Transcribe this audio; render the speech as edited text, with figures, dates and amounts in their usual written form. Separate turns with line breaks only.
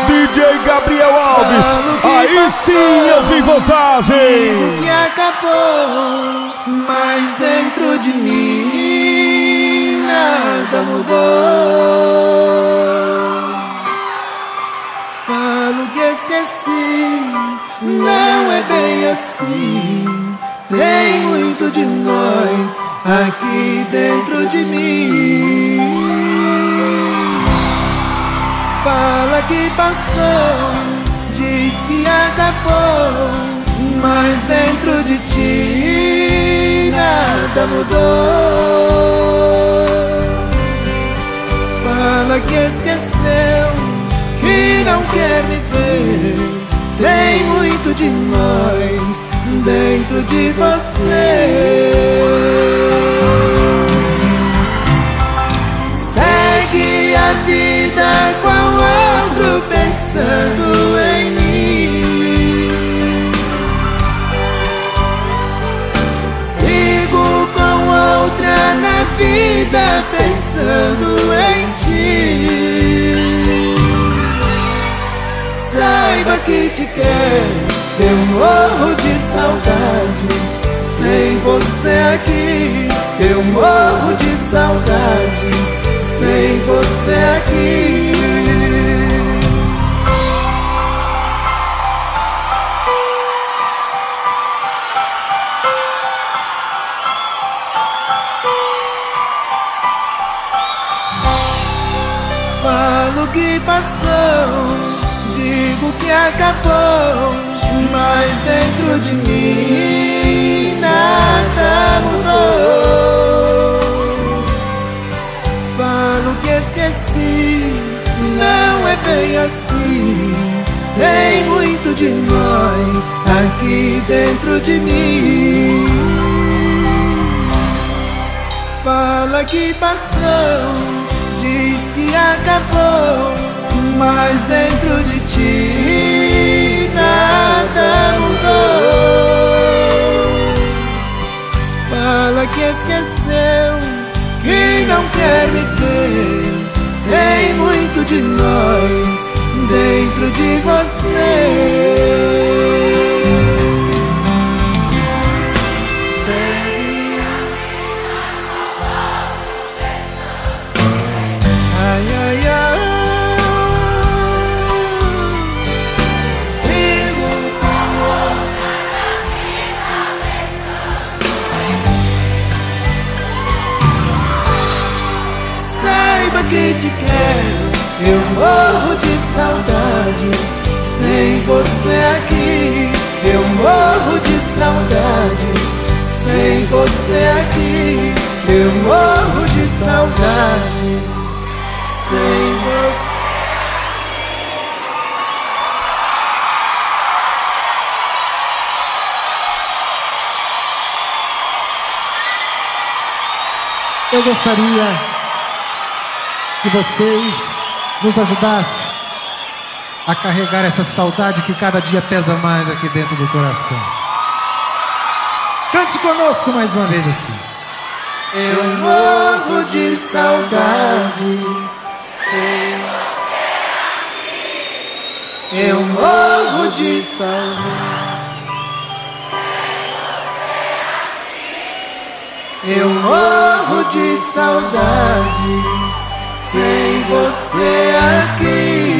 DJ Gabriel Alves. Aí sim eu vi vantagem.
Digo que acabou, mas dentro de mim nada mudou. Falo que esqueci, não é bem assim. Tem muito de nós aqui dentro de mim. Fala que passou, diz que acabou, mas dentro de ti nada mudou. Fala que esqueceu, que não quer me ver. Tem muito de nós dentro de você. Segue a vida com outro pensando em mim. Sigo com outra na vida pensando em ti. Saiba que te quero, eu morro de saudades. Sem você aqui, eu morro de saudades. Sem você aqui. Falo que passou, digo que acabou, mas dentro de mim nada mudou. Falo que esqueci, não é bem assim. Tem muito de nós aqui dentro de mim. Fala que passou, diz que acabou, mas dentro de ti nada mudou. Fala que esqueceu, que não quer me ver. Tem muito de nós dentro de você. Que te quero, eu morro de saudades. Sem você aqui, eu morro de saudades. Sem você aqui, eu morro de saudades. Sem você.
Eu gostaria que vocês nos ajudassem a carregar essa saudade que cada dia pesa mais aqui dentro do coração. Cante conosco mais uma vez assim.
Eu morro de saudades. Eu morro de saudades. Eu morro de saudades. Sem você aqui.